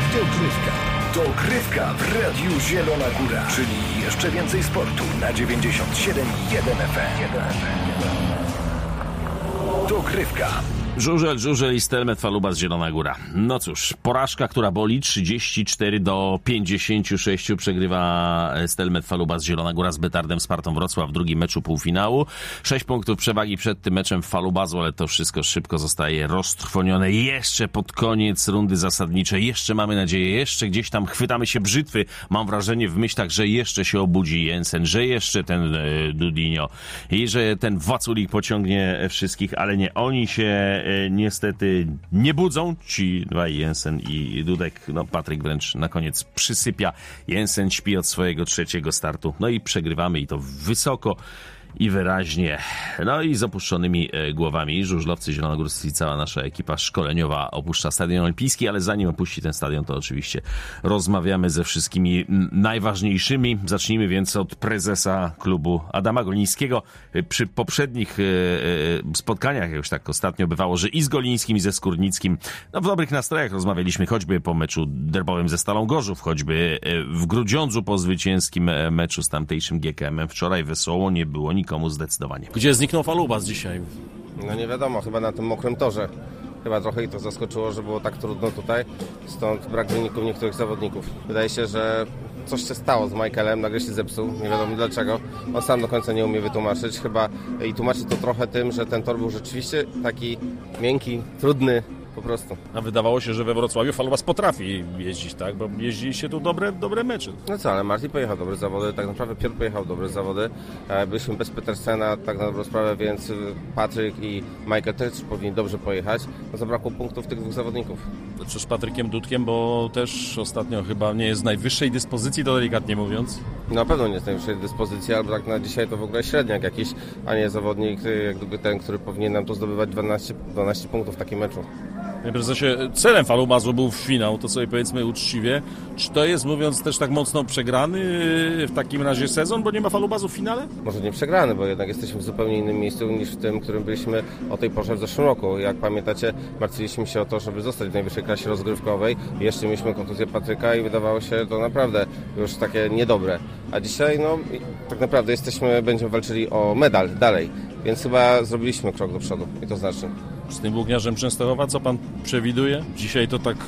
Dogrywka w Radiu Zielona Góra, czyli jeszcze więcej sportu na 97,1 FM. Dogrywka. Żużel i Stelmet Falubas Zielona Góra. No cóż, porażka, która boli, 34-56 przegrywa Stelmet Falubas Zielona Góra z Betardem Spartą Wrocław w drugim meczu półfinału. 6 punktów przewagi przed tym meczem w Falubazu, ale to wszystko szybko zostaje roztrwonione. Jeszcze pod koniec rundy zasadniczej, jeszcze mamy nadzieję, jeszcze gdzieś tam chwytamy się brzytwy. Mam wrażenie w myślach, że jeszcze się obudzi Jensen, że jeszcze ten Dudinio i że ten Waculik pociągnie wszystkich, ale nie, oni się niestety nie budzą, ci dwaj, Jensen i Dudek. No, Patryk wręcz na koniec przysypia. Jensen śpi od swojego trzeciego startu. No i przegrywamy i to wysoko i wyraźnie. No i z opuszczonymi głowami żużlowcy zielonogórscy i cała nasza ekipa szkoleniowa opuszcza Stadion Olimpijski, ale zanim opuści ten stadion, to oczywiście rozmawiamy ze wszystkimi najważniejszymi. Zacznijmy więc od prezesa klubu Adama Golińskiego. Przy poprzednich spotkaniach, już tak ostatnio bywało, że i z Golińskim, i ze Skórnickim, no w dobrych nastrojach rozmawialiśmy, choćby po meczu derbowym ze Stalą Gorzów, choćby w Grudziądzu po zwycięskim meczu z tamtejszym GKM-em. Wczoraj wesoło nie było nikomu zdecydowanie. Gdzie zniknął Falubas dzisiaj? No nie wiadomo, chyba na tym mokrym torze. Chyba trochę ich to zaskoczyło, że było tak trudno tutaj, stąd brak wyników niektórych zawodników. Wydaje się, że coś się stało z Michaelem, nagle się zepsuł, nie wiadomo dlaczego. On sam do końca nie umie wytłumaczyć chyba i tłumaczy to trochę tym, że ten tor był rzeczywiście taki miękki, trudny po prostu. A wydawało się, że we Wrocławiu Falubas potrafi jeździć, tak? Bo jeździliście tu dobre mecze. No co, ale Martin pojechał dobre zawody, tak naprawdę Piotr pojechał dobre zawody. Byliśmy bez Petersena, tak na dobrą sprawę, więc Patryk i Michael też powinni dobrze pojechać. No zabrakło punktów tych dwóch zawodników. Co z Patrykiem Dudkiem, bo też ostatnio chyba nie jest w najwyższej dyspozycji, to delikatnie mówiąc. Na pewno nie jest w najwyższej dyspozycji, albo tak na dzisiaj to w ogóle średniak jakiś, a nie zawodnik jak gdyby ten, który powinien nam tu zdobywać 12 punktów w takim meczu. Panie prezesie, celem Falubazu był finał, to sobie powiedzmy uczciwie. Czy to jest, mówiąc też tak mocno, przegrany w takim razie sezon, bo nie ma Falubazu w finale? Może nie przegrany, bo jednak jesteśmy w zupełnie innym miejscu niż w tym, w którym byliśmy o tej porze w zeszłym roku. Jak pamiętacie, martwiliśmy się o to, żeby zostać w najwyższej klasie rozgrywkowej. Jeszcze mieliśmy kontuzję Patryka i wydawało się to naprawdę już takie niedobre. A dzisiaj, no, tak naprawdę będziemy walczyli o medal dalej, więc chyba zrobiliśmy krok do przodu i to znaczy. Z tym Włókniarzem Częstochowa, co pan przewiduje? Dzisiaj to tak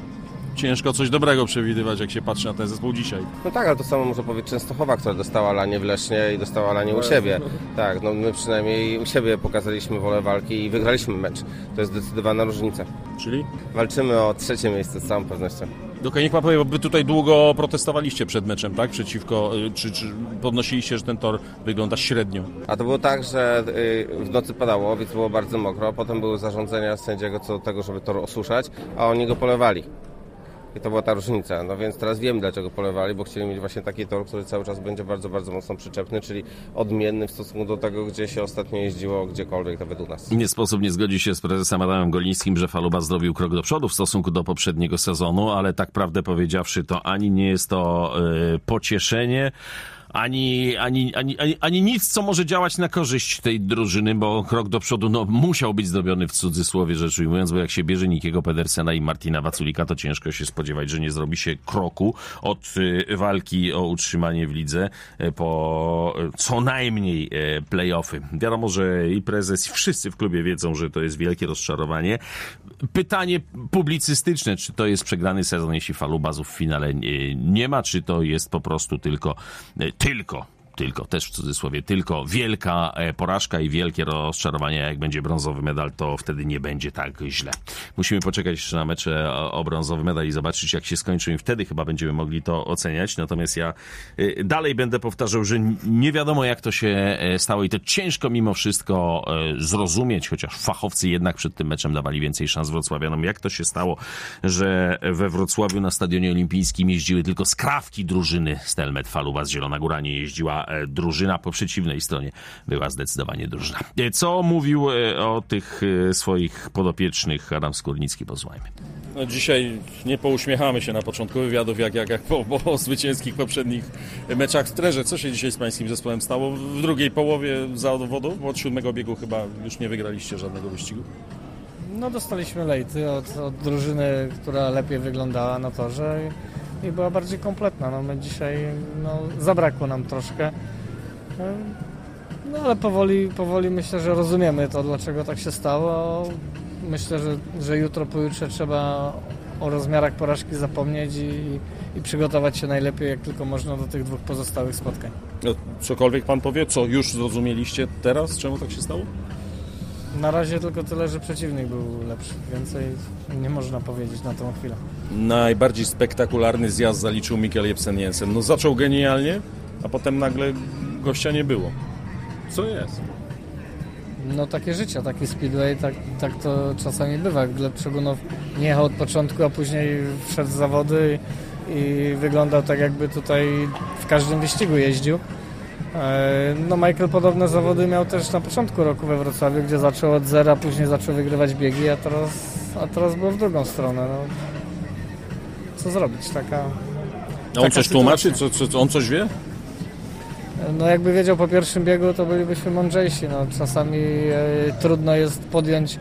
ciężko coś dobrego przewidywać, jak się patrzy na ten zespół dzisiaj. No tak, ale to samo może powiedzieć Częstochowa, która dostała lanie w Lesznie i dostała lanie u siebie. Tak, no my przynajmniej u siebie pokazaliśmy wolę walki i wygraliśmy mecz. To jest zdecydowana różnica. Czyli? Walczymy o trzecie miejsce z całą pewnością. Okej, niech pan powie, bo wy tutaj długo protestowaliście przed meczem, tak? Przeciwko, czy podnosiliście, że ten tor wygląda średnio? A to było tak, że w nocy padało, więc było bardzo mokro. Potem były zarządzenia sędziego co do tego, żeby tor osuszać, a oni go polewali. I to była ta różnica. No więc teraz wiem, dlaczego polewali, bo chcieli mieć właśnie taki tor, który cały czas będzie bardzo, bardzo mocno przyczepny, czyli odmienny w stosunku do tego, gdzie się ostatnio jeździło gdziekolwiek, nawet u nas. Nie sposób nie zgodzić się z prezesem Adamem Golińskim, że Falubas zrobił krok do przodu w stosunku do poprzedniego sezonu, ale tak prawdę powiedziawszy, to ani nie jest to pocieszenie, ani nic, co może działać na korzyść tej drużyny, bo krok do przodu musiał być zrobiony w cudzysłowie rzecz ujmując, bo jak się bierze Nikiego Pedersena i Martina Waculika, to ciężko się spodziewać, że nie zrobi się kroku od walki o utrzymanie w lidze po co najmniej play-offy. Wiadomo, że i prezes, i wszyscy w klubie wiedzą, że to jest wielkie rozczarowanie. Pytanie publicystyczne, czy to jest przegrany sezon, jeśli Falubazów w finale nie ma, czy to jest po prostu tylko, też w cudzysłowie, tylko wielka porażka i wielkie rozczarowanie. Jak będzie brązowy medal, to wtedy nie będzie tak źle. Musimy poczekać jeszcze na mecze o brązowy medal i zobaczyć, jak się skończą i wtedy chyba będziemy mogli to oceniać. Natomiast ja dalej będę powtarzał, że nie wiadomo, jak to się stało i to ciężko mimo wszystko zrozumieć, chociaż fachowcy jednak przed tym meczem dawali więcej szans wrocławianom. Jak to się stało, że we Wrocławiu na Stadionie Olimpijskim jeździły tylko skrawki drużyny Stelmet Falubas Zielona Góra, nie jeździła drużyna, po przeciwnej stronie była zdecydowanie drużyna. Co mówił o tych swoich podopiecznych Adam Skórnicki? Posłuchajmy. No dzisiaj nie pouśmiechamy się na początku wywiadów, jak po zwycięskich poprzednich meczach w Trerze. Co się dzisiaj z pańskim zespołem stało? W drugiej połowie zawodu, bo od 7. biegu chyba już nie wygraliście żadnego wyścigu. No dostaliśmy lejty od drużyny, która lepiej wyglądała na torze i była bardziej kompletna. No my dzisiaj zabrakło nam troszkę. No ale powoli myślę, że rozumiemy to, dlaczego tak się stało. Myślę, że jutro, pojutrze trzeba o rozmiarach porażki zapomnieć i przygotować się najlepiej, jak tylko można, do tych 2 pozostałych spotkań. No, cokolwiek pan powie, co już zrozumieliście teraz, czemu tak się stało? Na razie tylko tyle, że przeciwnik był lepszy. Więcej nie można powiedzieć na tą chwilę. Najbardziej spektakularny zjazd zaliczył Mikkel Jebsen-Jensen. No zaczął genialnie, a potem nagle gościa nie było. Co jest? No takie życie, taki speedway, tak to czasami bywa. Gleb Trzegunow nie jechał od początku, a później wszedł w zawody i wyglądał tak, jakby tutaj w każdym wyścigu jeździł. No Michael podobne zawody miał też na początku roku we Wrocławiu, gdzie zaczął od zera, później zaczął wygrywać biegi, a teraz było w drugą stronę. No. Co zrobić? A on coś tłumaczy? On coś wie? No jakby wiedział po pierwszym biegu, to bylibyśmy mądrzejsi. No, czasami trudno jest podjąć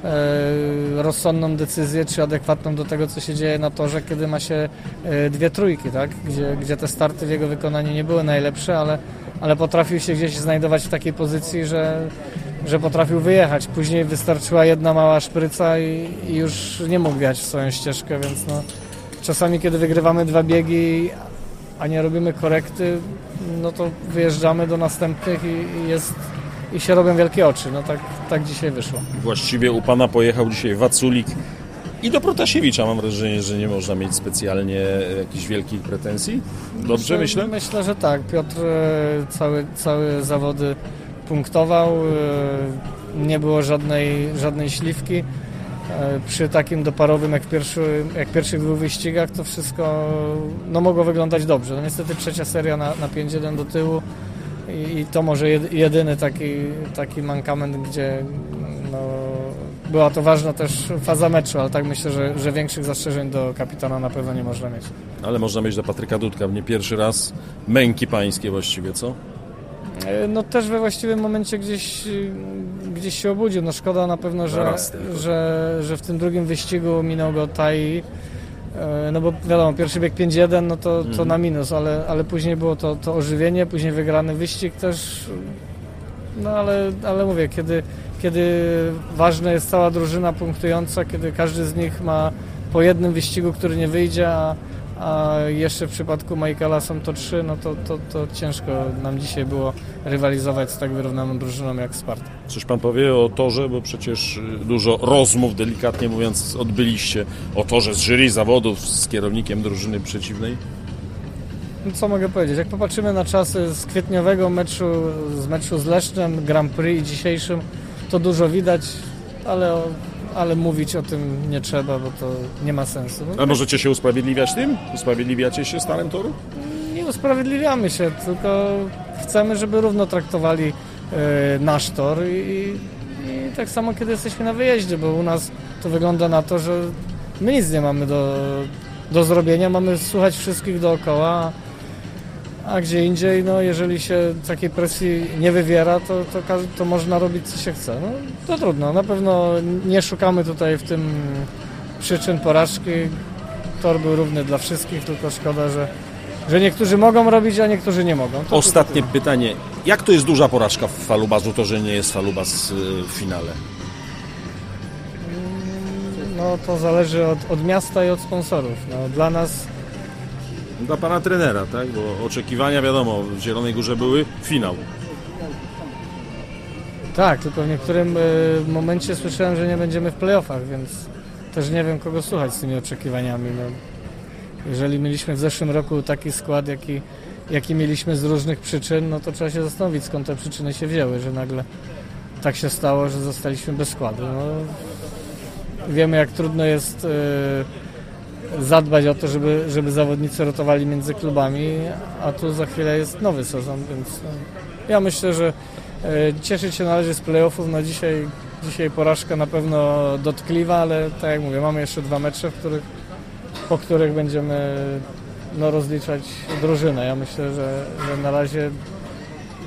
rozsądną decyzję, czy adekwatną do tego, co się dzieje na torze, kiedy ma się 2 trójki, tak? Gdzie te starty w jego wykonaniu nie były najlepsze, ale potrafił się gdzieś znajdować w takiej pozycji, że potrafił wyjechać. Później wystarczyła jedna mała szpryca i już nie mógł wjechać w swoją ścieżkę, więc no, czasami kiedy wygrywamy 2 biegi, a nie robimy korekty, no to wyjeżdżamy do następnych i się robią wielkie oczy. No tak dzisiaj wyszło. Właściwie u pana pojechał dzisiaj Waculik i do Protasiewicza. Mam wrażenie, że nie można mieć specjalnie jakichś wielkich pretensji. Dobrze myślę? Myślę, że tak. Piotr całe zawody punktował. Nie było żadnej śliwki. Przy takim doparowym jak w pierwszych 2 wyścigach to wszystko mogło wyglądać dobrze. No niestety trzecia seria na 5-1 do tyłu i to może jedyny taki mankament, gdzie była to ważna też faza meczu, ale tak myślę, że większych zastrzeżeń do kapitana na pewno nie można mieć. Ale można mieć do Patryka Dudka, nie pierwszy raz męki pańskie właściwie, co? No też we właściwym momencie gdzieś się obudził. No szkoda na pewno, że w tym drugim wyścigu minął go Tai. No bo wiadomo, pierwszy bieg 5-1, no to na minus, ale później było to ożywienie, później wygrany wyścig też. No ale mówię, kiedy ważna jest cała drużyna punktująca, kiedy każdy z nich ma po jednym wyścigu, który nie wyjdzie, a jeszcze w przypadku Michaela są to 3, no to ciężko nam dzisiaj było rywalizować z tak wyrównaną drużyną jak Sparta. Coś pan powie o torze, bo przecież dużo rozmów, delikatnie mówiąc, odbyliście o torze z jury zawodów, z kierownikiem drużyny przeciwnej. No co mogę powiedzieć? Jak popatrzymy na czasy z kwietniowego meczu z Lesznem, Grand Prix i dzisiejszym, to dużo widać, ale mówić o tym nie trzeba, bo to nie ma sensu. A możecie się usprawiedliwiać tym? Usprawiedliwiacie się stanem toru? Nie usprawiedliwiamy się, tylko chcemy, żeby równo traktowali nasz tor i tak samo, kiedy jesteśmy na wyjeździe, bo u nas to wygląda na to, że my nic nie mamy do zrobienia, mamy słuchać wszystkich dookoła, a gdzie indziej, no jeżeli się takiej presji nie wywiera, to można robić, co się chce. No, to trudno, na pewno nie szukamy tutaj w tym przyczyn porażki. Tor był równy dla wszystkich, tylko szkoda, że niektórzy mogą robić, a niektórzy nie mogą. Ostatnie pytanie. Jak to jest duża porażka w Falubazu, to, że nie jest Falubaz w finale? No to zależy od miasta i od sponsorów. No, dla nas... Dla pana trenera, tak? Bo oczekiwania, wiadomo, w Zielonej Górze były finał. Tak, tylko w niektórym momencie słyszałem, że nie będziemy w play-offach, więc też nie wiem, kogo słuchać z tymi oczekiwaniami. No, jeżeli mieliśmy w zeszłym roku taki skład, jaki mieliśmy z różnych przyczyn, no to trzeba się zastanowić, skąd te przyczyny się wzięły, że nagle tak się stało, że zostaliśmy bez składu. No, wiemy, jak trudno jest zadbać o to, żeby zawodnicy rotowali między klubami, a tu za chwilę jest nowy sezon, więc ja myślę, że cieszyć się należy z play-offów. No dzisiaj porażka na pewno dotkliwa, ale tak jak mówię, mamy jeszcze 2 mecze, po których będziemy rozliczać drużynę. Ja myślę, że na razie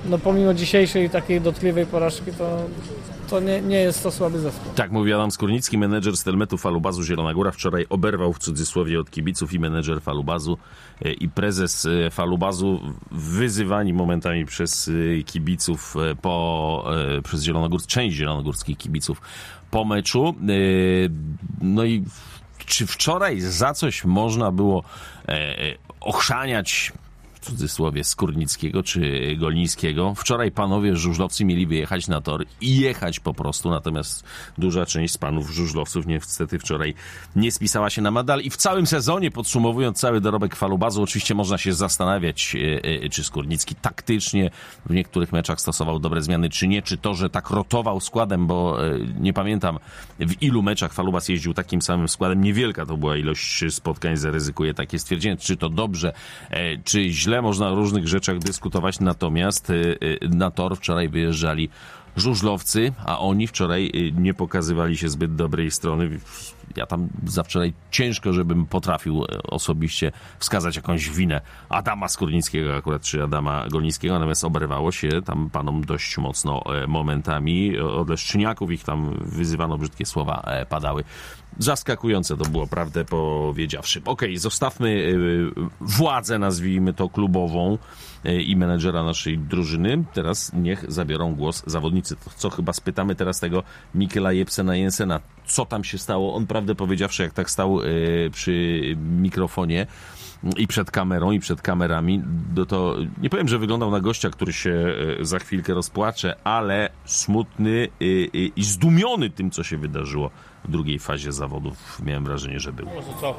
no pomimo dzisiejszej takiej dotkliwej porażki, to nie jest to słaby zespół. Tak mówi Adam Skórnicki, menedżer Stelmetu Falubazu Zielona Góra. Wczoraj oberwał w cudzysłowie od kibiców i menedżer Falubazu i prezes Falubazu, wyzywani momentami przez kibiców przez część zielonogórskich kibiców po meczu. No i czy wczoraj za coś można było ochrzaniać w cudzysłowie Skórnickiego czy Golińskiego? Wczoraj panowie żużlowcy mieli wyjechać na tor i jechać po prostu, natomiast duża część z panów żużlowców niestety wczoraj nie spisała się na medal i w całym sezonie, podsumowując cały dorobek Falubazu, oczywiście można się zastanawiać, czy Skórnicki taktycznie w niektórych meczach stosował dobre zmiany, czy nie, czy to, że tak rotował składem, bo nie pamiętam w ilu meczach Falubaz jeździł takim samym składem, niewielka to była ilość spotkań, zaryzykuję takie stwierdzenie, czy to dobrze, czy źle, można o różnych rzeczach dyskutować, natomiast na tor wczoraj wyjeżdżali żużlowcy, a oni wczoraj nie pokazywali się zbyt dobrej strony. Ja tam za wczoraj ciężko, żebym potrafił osobiście wskazać jakąś winę Adama Skórnickiego akurat, czy Adama Golińskiego, natomiast oberwało się tam panom dość mocno momentami. Od Leszczyniaków ich tam wyzywano, brzydkie słowa padały. Zaskakujące to było, prawdę powiedziawszy. Okej, zostawmy władzę, nazwijmy to klubową, i menedżera naszej drużyny. Teraz niech zabiorą głos zawodnicy. To co, chyba spytamy teraz tego Mikkela Jepsena-Jensena, co tam się stało. On, prawdę powiedziawszy, jak tak stał przy mikrofonie i przed kamerą, i przed kamerami, to nie powiem, że wyglądał na gościa, który się za chwilkę rozpłacze, ale smutny i zdumiony tym, co się wydarzyło w drugiej fazie zawodów. Miałem wrażenie, że był.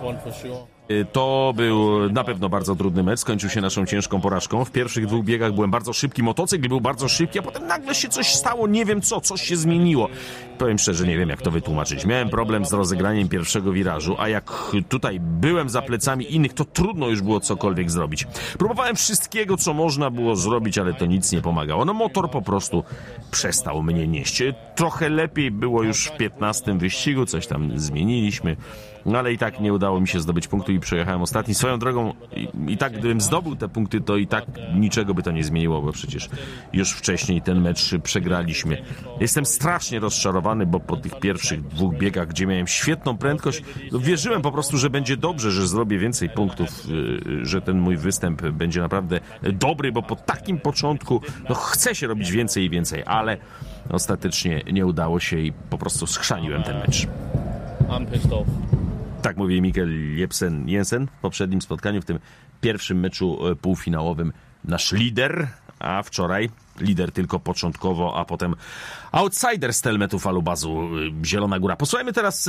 To był na pewno bardzo trudny mecz. Skończył się naszą ciężką porażką. W pierwszych 2 biegach byłem bardzo szybki, motocykl był bardzo szybki, a potem nagle się coś stało, nie wiem co, coś się zmieniło. Powiem szczerze, nie wiem jak to wytłumaczyć. Miałem problem z rozegraniem pierwszego wirażu, a jak tutaj byłem za plecami innych, to trudno już było cokolwiek zrobić. Próbowałem wszystkiego, co można było zrobić, ale to nic nie pomagało. No motor po prostu przestał mnie nieść. Trochę lepiej było już w 15. wyścigu, coś tam zmieniliśmy. No ale i tak nie udało mi się zdobyć punktu i przejechałem ostatni. Swoją drogą i tak gdybym zdobył te punkty, to i tak niczego by to nie zmieniło, bo przecież już wcześniej ten mecz przegraliśmy. Jestem strasznie rozczarowany, bo po tych pierwszych 2 biegach, gdzie miałem świetną prędkość, wierzyłem po prostu, że będzie dobrze, że zrobię więcej punktów, że ten mój występ będzie naprawdę dobry, bo po takim początku chce się robić więcej i więcej, ale ostatecznie nie udało się i po prostu schrzaniłem ten mecz. I'm pissed off. Tak mówi Mikkel Jepsen w poprzednim spotkaniu, w tym pierwszym meczu półfinałowym. Nasz lider, a wczoraj lider tylko początkowo, a potem outsider Stelmetu Falubazu Zielona Góra. Posłuchajmy teraz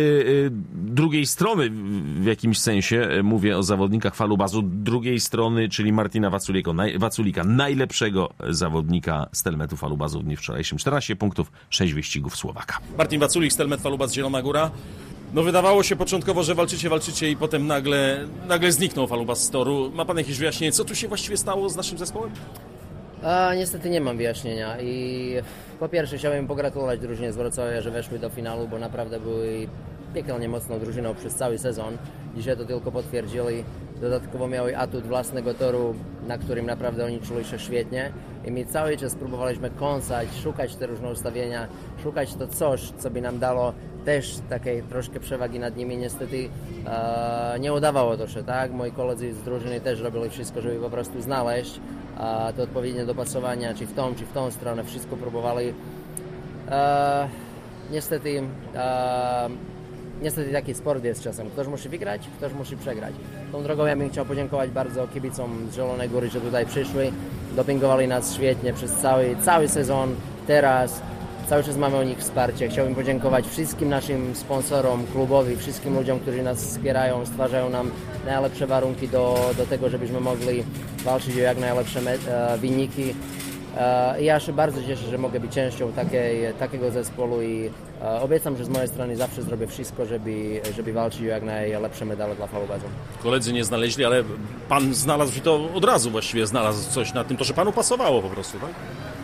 drugiej strony w jakimś sensie. Mówię o zawodnikach Falubazu drugiej strony, czyli Martina Waculika, najlepszego zawodnika Stelmetu Falubazu w dniu wczorajszym. 14 punktów, 6 wyścigów Słowaka. Martin Waculik, Stelmet Falubaz Zielona Góra. No wydawało się początkowo, że walczycie i potem nagle zniknął Falubaz z toru. Ma pan jakieś wyjaśnienie, co tu się właściwie stało z naszym zespołem? Niestety nie mam wyjaśnienia i po pierwsze chciałbym pogratulować drużynie z Wrocławia, że weszły do finału, bo naprawdę były piekielnie mocną drużyną przez cały sezon. Dzisiaj to tylko potwierdzili. Dodatkowo miały atut własnego toru, na którym naprawdę oni czuli się świetnie i my cały czas próbowaliśmy kąsać, szukać te różne ustawienia, szukać to coś, co by nam dało też takiej troszkę przewagi nad nimi. Niestety nie udawało to się, tak? Moi koledzy z drużyny też robili wszystko, żeby po prostu znaleźć to odpowiednie dopasowania, czy w tą stronę, wszystko próbowali. Niestety taki sport jest czasem. Ktoś musi wygrać, ktoś musi przegrać. Tą drogą ja bym chciał podziękować bardzo kibicom z Zielonej Góry, że tutaj przyszli. Dopingowali nas świetnie przez cały sezon. Teraz cały czas mamy o nich wsparcie. Chciałbym podziękować wszystkim naszym sponsorom klubowi, wszystkim ludziom, którzy nas wspierają, stwarzają nam najlepsze warunki do tego, żebyśmy mogli walczyć o jak najlepsze wyniki. Ja się bardzo cieszę, że mogę być częścią takiego zespołu i obiecam, że z mojej strony zawsze zrobię wszystko, żeby walczyć o jak najlepsze medale dla Falubazu. Koledzy nie znaleźli, ale pan znalazł to od razu właściwie, znalazł coś na tym, to że panu pasowało po prostu, tak?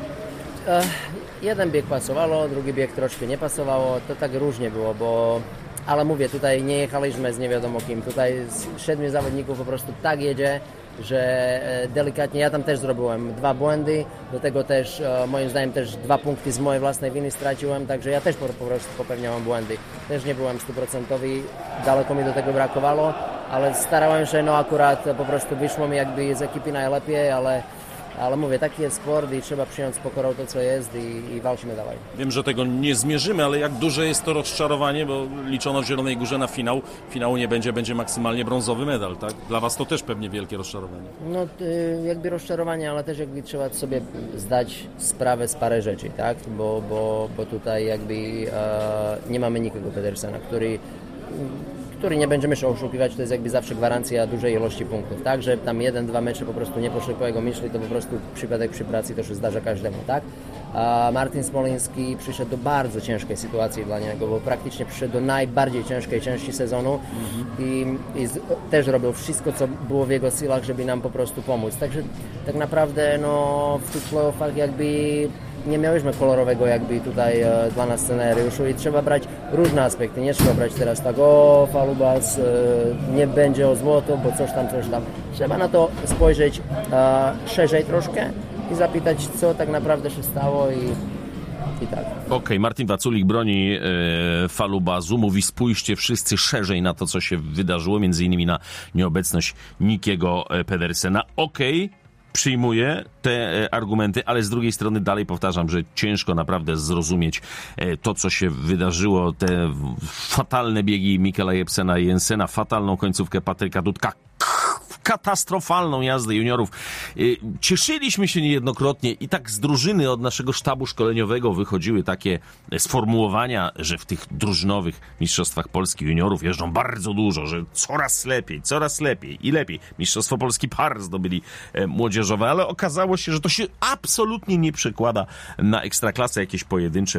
Jeden bieg pasowało, drugi bieg troszkę nie pasowało, to tak różnie było, ale mówię, tutaj nie jechaliśmy z nie wiadomo kim, tutaj z 7 zawodników po prostu tak jedzie, że delikatnie, ja tam też zrobiłem 2 błędy, do tego też moim zdaniem też 2 punkty z mojej własnej winy straciłem, także ja też po prostu popełniałem błędy. Też nie byłem 100%, daleko mi do tego brakowało, ale starałem się, no akurat po prostu wyszło mi jakby z ekipy najlepiej, ale mówię, taki jest sport i trzeba przyjąć z pokorą to, co jest i walczymy dalej. Wiem, że tego nie zmierzymy, ale jak duże jest to rozczarowanie, bo liczono w Zielonej Górze na finał. Finału nie będzie, będzie maksymalnie brązowy medal, tak? Dla was to też pewnie wielkie rozczarowanie. No jakby rozczarowanie, ale też jakby trzeba sobie zdać sprawę z parę rzeczy, tak? Bo tutaj jakby nie mamy nikogo Pedersena, który nie będziemy się oszukiwać, to jest jakby zawsze gwarancja dużej ilości punktów, tak, że tam 1-2 mecze po prostu nie poszły po jego myśli, to po prostu przypadek przy pracy to się zdarza każdemu, tak. A Martin Smoliński przyszedł do bardzo ciężkiej sytuacji dla niego, bo praktycznie przyszedł do najbardziej ciężkiej części sezonu i też robił wszystko, co było w jego silach, żeby nam po prostu pomóc, także tak naprawdę no, w tych playoffach jakby nie miałyśmy kolorowego jakby tutaj dla nas scenariuszu i trzeba brać różne aspekty, nie trzeba brać teraz tak, Falubas nie będzie o złoto, bo coś tam. Trzeba na to spojrzeć szerzej troszkę i zapytać, co tak naprawdę się stało i tak. Okej, Martin Waculik broni Falubazu, mówi spójrzcie wszyscy szerzej na to, co się wydarzyło, między innymi na nieobecność Nikiego Pedersena. Przyjmuję te argumenty, ale z drugiej strony dalej powtarzam, że ciężko naprawdę zrozumieć to, co się wydarzyło, te fatalne biegi Mikela Jensena, fatalną końcówkę Patryka Dudka, katastrofalną jazdę juniorów. Cieszyliśmy się niejednokrotnie i tak z drużyny od naszego sztabu szkoleniowego wychodziły takie sformułowania, że w tych drużynowych mistrzostwach Polski juniorów jeżdżą bardzo dużo, że coraz lepiej i lepiej. Mistrzostwo Polski par zdobyli młodzieżowe, ale okazało się, że to się absolutnie nie przekłada na ekstraklasę, jakieś pojedyncze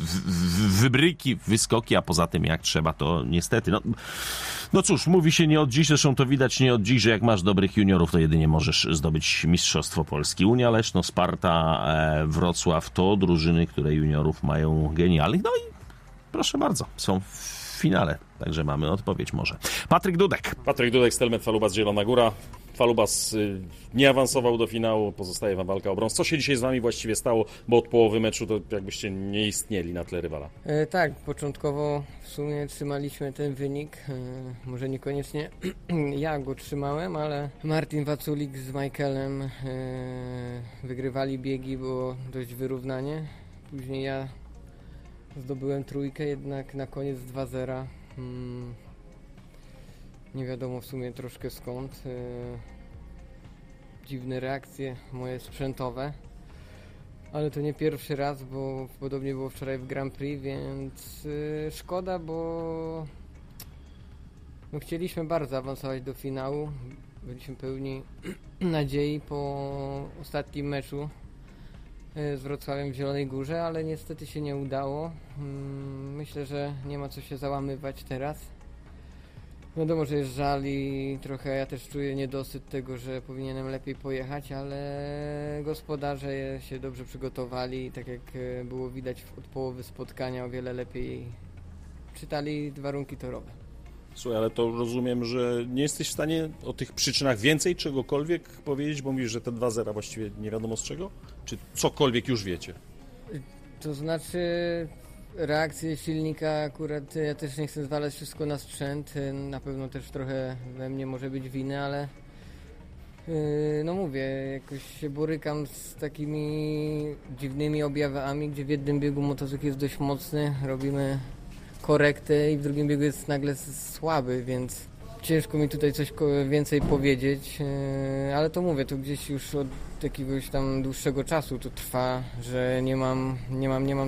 wybryki, wyskoki, a poza tym jak trzeba, to niestety. No cóż, mówi się nie od dziś, zresztą to widać nie od dziś, że jak masz dobrych juniorów, to jedynie możesz zdobyć Mistrzostwo Polski. Unia Leszno, Sparta, Wrocław to drużyny, które juniorów mają genialnych. No i proszę bardzo, są w finale. Także mamy odpowiedź może. Patryk Dudek, Stelmet, Falubas, Zielona Góra. Falubas nie awansował do finału, pozostaje wam walka o brąz. Co się dzisiaj z wami właściwie stało, bo od połowy meczu to jakbyście nie istnieli na tle rywala? Tak, początkowo w sumie trzymaliśmy ten wynik. Może niekoniecznie ja go trzymałem, ale Martin Waculik z Michaelem wygrywali biegi, było dość wyrównanie. Później ja zdobyłem trójkę, jednak na koniec 2-0. Nie wiadomo w sumie troszkę skąd. Dziwne reakcje moje sprzętowe. Ale to nie pierwszy raz, bo podobnie było wczoraj w Grand Prix, więc szkoda, bo no, chcieliśmy bardzo awansować do finału. Byliśmy pełni nadziei po ostatnim meczu z Wrocławiem w Zielonej Górze, ale niestety się nie udało. Myślę, że nie ma co się załamywać teraz. Wiadomo, że jest żal i trochę ja też czuję niedosyt tego, że powinienem lepiej pojechać, ale gospodarze się dobrze przygotowali i tak jak było widać od połowy spotkania o wiele lepiej czytali warunki torowe. Słuchaj, ale to rozumiem, że nie jesteś w stanie o tych przyczynach więcej czegokolwiek powiedzieć, bo mówisz, że te 2-0 właściwie nie wiadomo z czego? Czy cokolwiek już wiecie? To znaczy reakcje silnika akurat, ja też nie chcę zwalać wszystko na sprzęt, na pewno też trochę we mnie może być winy, ale no mówię, jakoś się borykam z takimi dziwnymi objawami, gdzie w jednym biegu motocykl jest dość mocny, robimy korektę i w drugim biegu jest nagle słaby, więc ciężko mi tutaj coś więcej powiedzieć, ale to mówię, to gdzieś już od jakiegoś tam dłuższego czasu to trwa, że nie mam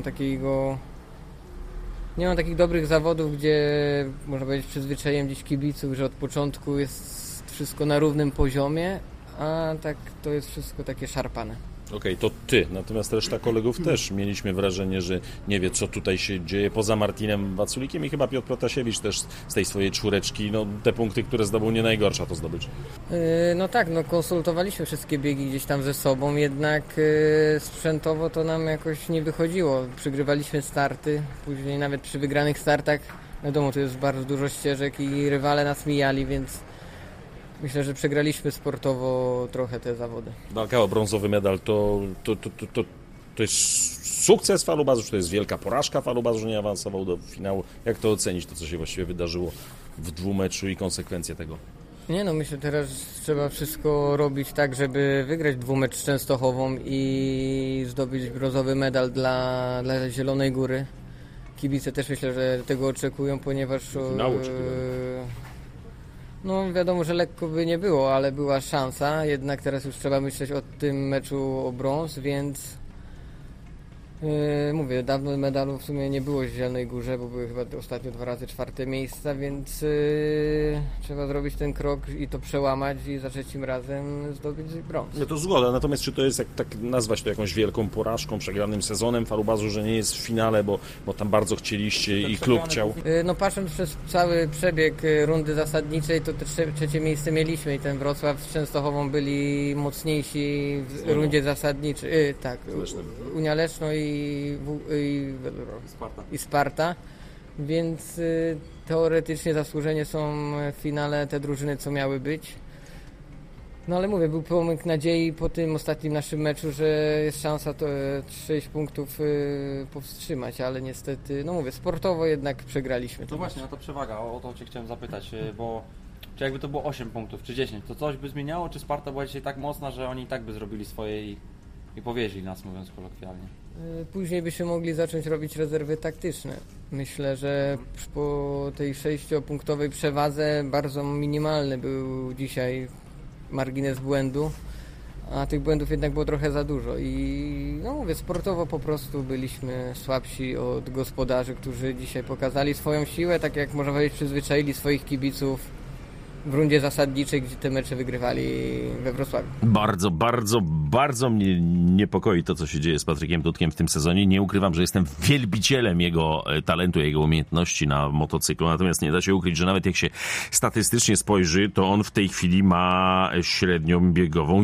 takich dobrych zawodów, gdzie można powiedzieć przyzwyczaiłem gdzieś kibiców, że od początku jest wszystko na równym poziomie, a tak to jest wszystko takie szarpane. Okej, to ty, natomiast reszta kolegów też mieliśmy wrażenie, że nie wie, co tutaj się dzieje poza Martinem Waculikiem i chyba Piotr Protasiewicz też z tej swojej czwóreczki, no te punkty, które zdobył, nie najgorsza to zdobycz. No tak, no konsultowaliśmy wszystkie biegi gdzieś tam ze sobą, jednak sprzętowo to nam jakoś nie wychodziło. Przygrywaliśmy starty, później nawet przy wygranych startach, wiadomo, to jest bardzo dużo ścieżek i rywale nas mijali, więc myślę, że przegraliśmy sportowo trochę te zawody. Walka o brązowy medal to jest sukces Falubazu, czy to jest wielka porażka Falubazu, że nie awansował do finału? Jak to ocenić, to co się właściwie wydarzyło w dwumeczu i konsekwencje tego? Nie no, myślę, teraz trzeba wszystko robić tak, żeby wygrać dwumecz z Częstochową i zdobyć brązowy medal dla Zielonej Góry. Kibice też myślę, że tego oczekują, ponieważ no wiadomo, że lekko by nie było, ale była szansa, jednak teraz już trzeba myśleć o tym meczu o brąz, więc mówię, dawno medalu w sumie nie było w Zielonej Górze, bo były chyba ostatnio 2 razy 4. miejsca, więc trzeba zrobić ten krok i to przełamać i za 3. razem zdobyć brąz. No to zgoda, natomiast czy to jest, jak tak nazwać to jakąś wielką porażką, przegranym sezonem Falubazu, że nie jest w finale, bo tam bardzo chcieliście i klub chciał? No patrząc przez cały przebieg rundy zasadniczej, to te 3. miejsce mieliśmy i ten Wrocław z Częstochową byli mocniejsi w rundzie zasadniczej. Tak, Unia Leszno i Sparta, więc teoretycznie zasłużenie są w finale te drużyny, co miały być. No ale mówię, był promyk nadziei po tym ostatnim naszym meczu, że jest szansa to 6 punktów powstrzymać, ale niestety, no mówię, sportowo jednak przegraliśmy. No właśnie, to przewaga, o to Cię chciałem zapytać, bo czy jakby to było 8 punktów czy 10, to coś by zmieniało, czy Sparta była dzisiaj tak mocna, że oni i tak by zrobili swoje i powieźli nas, mówiąc kolokwialnie? Później byśmy mogli zacząć robić rezerwy taktyczne. Myślę, że po tej 6-punktowej przewadze bardzo minimalny był dzisiaj margines błędu, a tych błędów jednak było trochę za dużo i no mówię, sportowo po prostu byliśmy słabsi od gospodarzy, którzy dzisiaj pokazali swoją siłę, tak jak można powiedzieć, przyzwyczaili swoich kibiców w rundzie zasadniczej, gdzie te mecze wygrywali we Wrocławiu. Bardzo mnie niepokoi to, co się dzieje z Patrykiem Dudkiem w tym sezonie. Nie ukrywam, że jestem wielbicielem jego talentu, jego umiejętności na motocyklu, natomiast nie da się ukryć, że nawet jak się statystycznie spojrzy, to on w tej chwili ma średnią biegową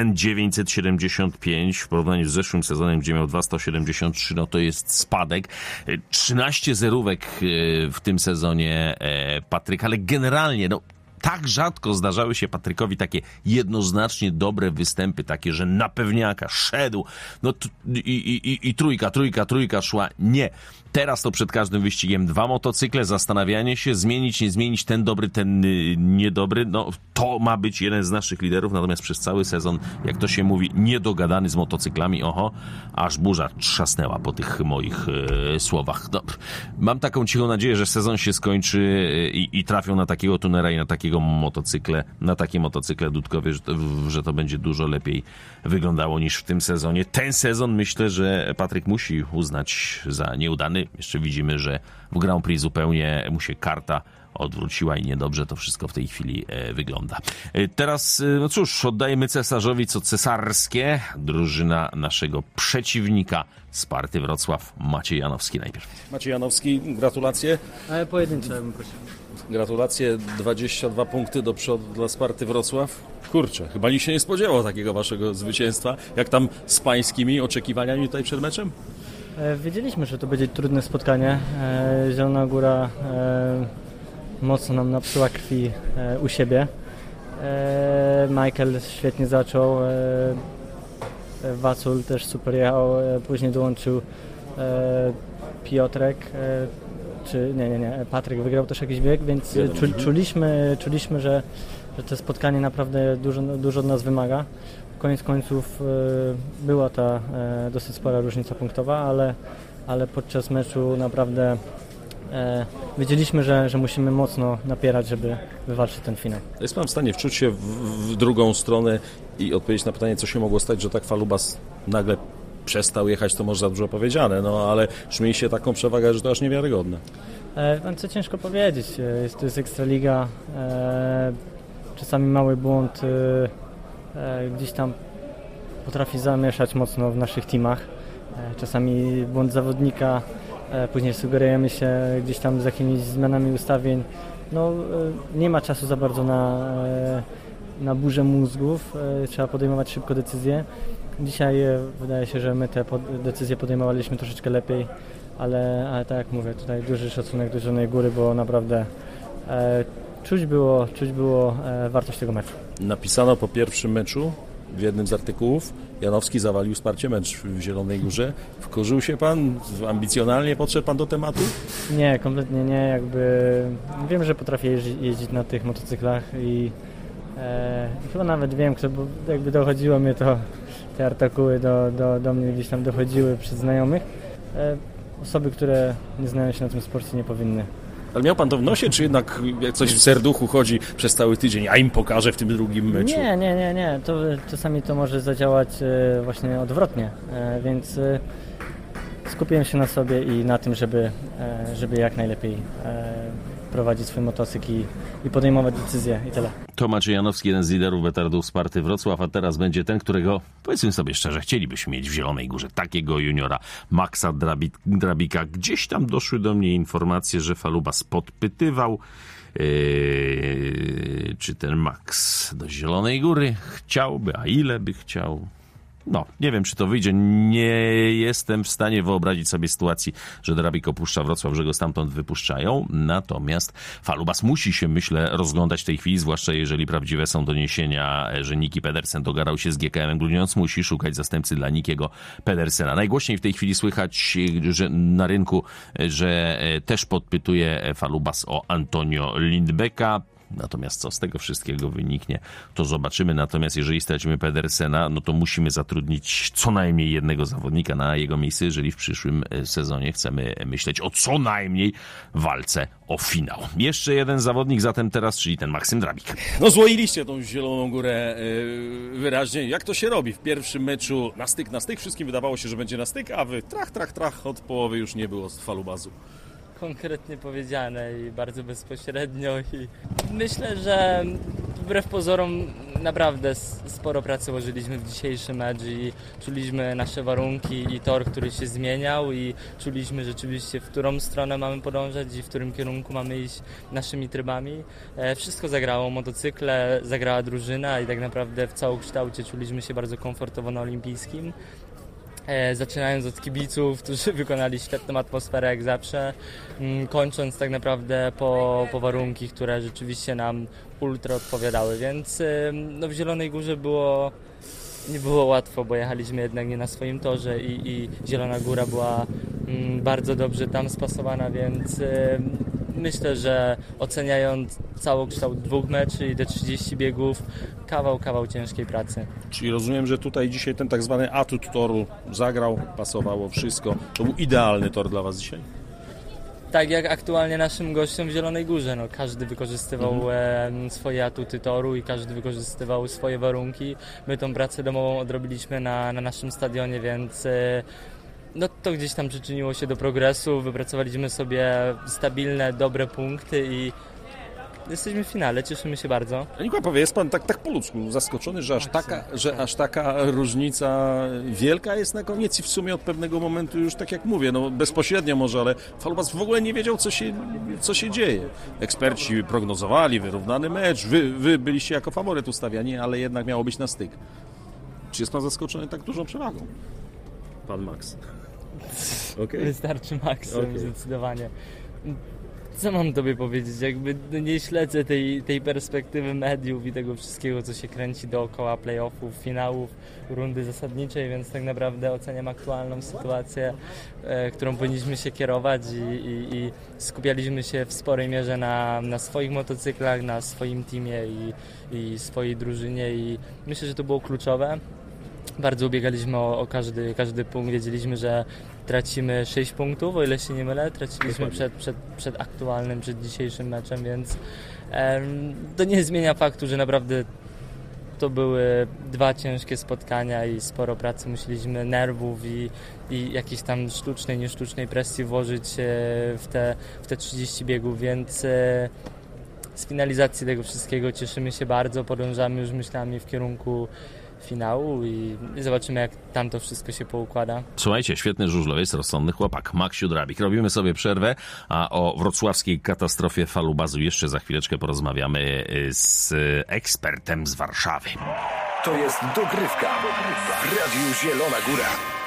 1,975 w porównaniu z zeszłym sezonem, gdzie miał 2,173, no to jest spadek. 13 zerówek w tym sezonie Patryk, ale generalnie, no tak rzadko zdarzały się Patrykowi takie jednoznacznie dobre występy, takie, że na pewniaka szedł, no i trójka szła. Nie. Teraz to przed każdym wyścigiem 2 motocykle, zastanawianie się, zmienić, nie zmienić, ten dobry, ten niedobry, no to ma być jeden z naszych liderów, natomiast przez cały sezon, jak to się mówi, niedogadany z motocyklami, aż burza trzasnęła po tych moich słowach. No, mam taką cichą nadzieję, że sezon się skończy i trafią na takiego tunera i na takie motocykle Dudkowie, że to będzie dużo lepiej wyglądało niż w tym sezonie. Ten sezon myślę, że Patryk musi uznać za nieudany. Jeszcze widzimy, że w Grand Prix zupełnie mu się karta odwróciła i niedobrze to wszystko w tej chwili wygląda. Teraz, no cóż, oddajemy cesarzowi co cesarskie. Drużyna naszego przeciwnika Sparty Wrocław. Maciej Janowski najpierw. Maciej Janowski, gratulacje. Ale pojedyncze bym prosił. Gratulacje, 22 punkty do przodu dla Sparty Wrocław. Kurczę, chyba nikt się nie spodziewał takiego waszego zwycięstwa. Jak tam z pańskimi oczekiwaniami tutaj przed meczem? Wiedzieliśmy, że to będzie trudne spotkanie. Zielona Góra mocno nam napsuła krwi u siebie. Michael świetnie zaczął, Wacul też super jechał, później dołączył Piotrek, Patryk wygrał też jakiś bieg, więc czuliśmy, że to spotkanie naprawdę dużo od nas wymaga. Koniec końców była ta dosyć spora różnica punktowa, ale podczas meczu naprawdę wiedzieliśmy, że musimy mocno napierać, żeby wywalczyć ten finał. Jest pan w stanie wczuć się w drugą stronę i odpowiedzieć na pytanie, co się mogło stać, że tak Falubas nagle przestał jechać, to może za dużo powiedziane, no ale już mieliście taką przewagę, że to aż niewiarygodne. Co ciężko powiedzieć, to jest Ekstraliga, czasami mały błąd gdzieś tam potrafi zamieszać mocno w naszych teamach, czasami błąd zawodnika, później sugerujemy się gdzieś tam z jakimiś zmianami ustawień, no nie ma czasu za bardzo na burzę mózgów, trzeba podejmować szybko decyzje. Dzisiaj wydaje się, że my te decyzje podejmowaliśmy troszeczkę lepiej, ale tak jak mówię, tutaj duży szacunek do Zielonej Góry, bo naprawdę czuć było wartość tego meczu. Napisano po pierwszym meczu w jednym z artykułów: Janowski zawalił wsparcie mecz w Zielonej Górze. Wkurzył się pan? Ambicjonalnie podszedł pan do tematu? Nie, kompletnie nie. Jakby wiem, że potrafię jeździć na tych motocyklach i chyba nawet wiem, bo jakby dochodziło mnie to, te artykuły do mnie gdzieś tam dochodziły przez znajomych. Osoby, które nie znają się na tym sporcie, nie powinny. Ale miał pan to w nosie, czy jednak jak coś w serduchu chodzi przez cały tydzień, a im pokażę w tym drugim meczu? Nie. To czasami to może zadziałać właśnie odwrotnie, więc skupiłem się na sobie i na tym, żeby jak najlepiej prowadzić swój motocykl i podejmować decyzje i tyle. To Maciej Janowski, jeden z liderów Betardów Sparty Wrocław, a teraz będzie ten, którego, powiedzmy sobie szczerze, chcielibyśmy mieć w Zielonej Górze. Takiego juniora, Maxa Drabika. Gdzieś tam doszły do mnie informacje, że Falubas podpytywał, czy ten Max do Zielonej Góry chciałby, a ile by chciał. No, nie wiem, czy to wyjdzie. Nie jestem w stanie wyobrazić sobie sytuacji, że Drabik opuszcza Wrocław, że go stamtąd wypuszczają. Natomiast Falubas musi się, myślę, rozglądać w tej chwili, zwłaszcza jeżeli prawdziwe są doniesienia, że Niki Pedersen dogadał się z GKM-em Gludziądz, musi szukać zastępcy dla Nikiego Pedersena. Najgłośniej w tej chwili słychać, że na rynku, że też podpytuje Falubas o Antonio Lindbecka. Natomiast co z tego wszystkiego wyniknie, to zobaczymy. Natomiast jeżeli stracimy Pedersena, no to musimy zatrudnić co najmniej jednego zawodnika na jego miejsce, jeżeli w przyszłym sezonie chcemy myśleć o co najmniej walce o finał. Jeszcze jeden zawodnik zatem teraz, czyli ten Maksym Drabik. No złoiliście tą Zieloną Górę wyraźnie. Jak to się robi? W pierwszym meczu na styk. Wszystkim wydawało się, że będzie na styk, a wy trach, od połowy już nie było z Falubazu. Konkretnie powiedziane i bardzo bezpośrednio i myślę, że wbrew pozorom naprawdę sporo pracy włożyliśmy w dzisiejszy mecz i czuliśmy nasze warunki i tor, który się zmieniał i czuliśmy rzeczywiście, w którą stronę mamy podążać i w którym kierunku mamy iść naszymi trybami. Wszystko zagrało, motocykle, zagrała drużyna i tak naprawdę w całokształcie czuliśmy się bardzo komfortowo na olimpijskim. Zaczynając od kibiców, którzy wykonali świetną atmosferę jak zawsze, kończąc tak naprawdę po warunki, które rzeczywiście nam ultra odpowiadały, więc no w Zielonej Górze nie było łatwo, bo jechaliśmy jednak nie na swoim torze i Zielona Góra była bardzo dobrze tam spasowana, więc myślę, że oceniając całokształt 2 meczy i te 30 biegów, kawał ciężkiej pracy. Czyli rozumiem, że tutaj dzisiaj ten tak zwany atut toru zagrał, pasowało wszystko. To był idealny tor dla was dzisiaj? Tak jak aktualnie naszym gościom w Zielonej Górze. No, każdy wykorzystywał swoje atuty toru i każdy wykorzystywał swoje warunki. My tą pracę domową odrobiliśmy na naszym stadionie, więc no, to gdzieś tam przyczyniło się do progresu. Wypracowaliśmy sobie stabilne, dobre punkty i jesteśmy w finale, cieszymy się bardzo. Nikła powie, jest pan tak po ludzku zaskoczony, że aż taka różnica wielka jest na koniec i w sumie od pewnego momentu już, tak jak mówię, no bezpośrednio może, ale Falubas w ogóle nie wiedział, co się dzieje. Eksperci prognozowali wyrównany mecz, wy byliście jako faworyt ustawiani, ale jednak miało być na styk. Czy jest pan zaskoczony tak dużą przewagą? Pan Max. Okay. Wystarczy Maxem, zdecydowanie. Co mam tobie powiedzieć? Jakby nie śledzę tej perspektywy mediów i tego wszystkiego, co się kręci dookoła playoffów, finałów, rundy zasadniczej, więc tak naprawdę oceniam aktualną sytuację, którą powinniśmy się kierować i skupialiśmy się w sporej mierze na swoich motocyklach, na swoim teamie i swojej drużynie i myślę, że to było kluczowe. Bardzo ubiegaliśmy o każdy punkt, wiedzieliśmy, że tracimy 6 punktów, o ile się nie mylę, traciliśmy przed dzisiejszym meczem, więc to nie zmienia faktu, że naprawdę to były 2 ciężkie spotkania i sporo pracy musieliśmy, nerwów i jakiejś tam sztucznej, niesztucznej presji włożyć w te 30 biegów, więc z finalizacji tego wszystkiego cieszymy się bardzo, podążamy już myślami w kierunku finału i zobaczymy, jak tam to wszystko się poukłada. Słuchajcie, świetny żużlowiec, rozsądny chłopak, Maksiu Drabik. Robimy sobie przerwę, a o wrocławskiej katastrofie Falubazu jeszcze za chwileczkę porozmawiamy z ekspertem z Warszawy. To jest Dogrywka w Radiu Zielona Góra.